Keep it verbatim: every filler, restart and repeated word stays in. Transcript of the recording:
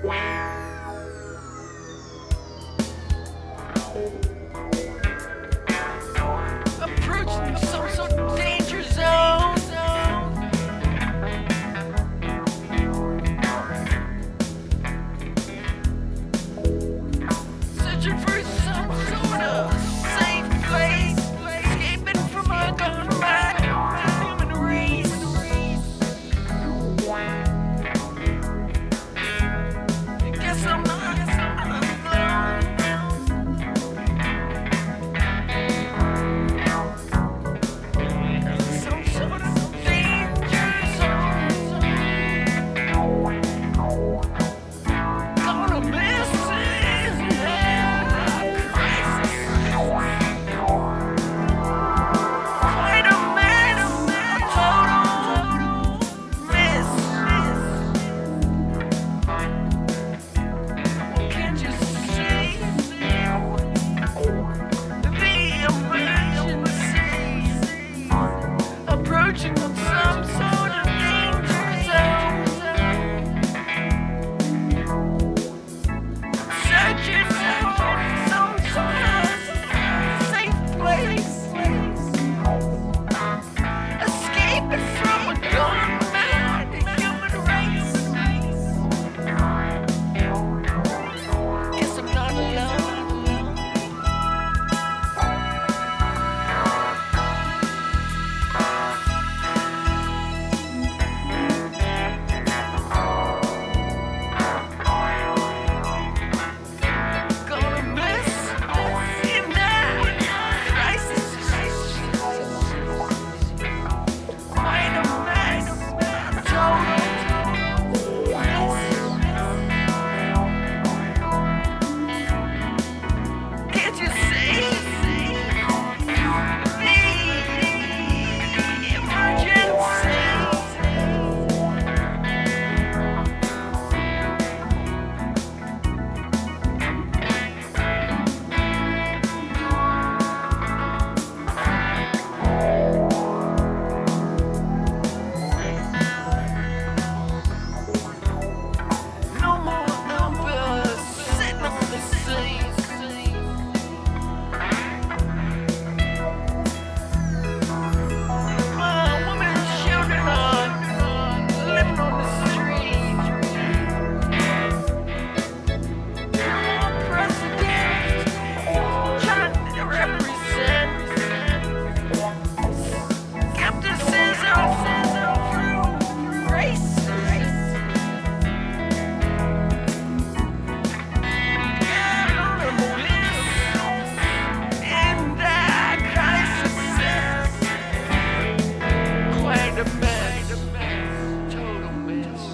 Approaching some sort of danger zone. Searching for some sort of safe place, escaping from a gunfight, human race. Guess I'm not alone. Some sort of danger zone. Gonna miss it. Crisis. Quite a mess. Total miss. Can't you see the emergency approaching from some sort of danger zone? Searching for some sort of safe place, escaping from a gun-mad human race. Guess I'm not alone. Gonna miss in that crisis. Quite a mess. Total mess. Can't you see the emergency? No more numbers sitting on the seas. My women and children are living on the street. No more presidents trying to represent skepticism through race. Quite a mess, total mess.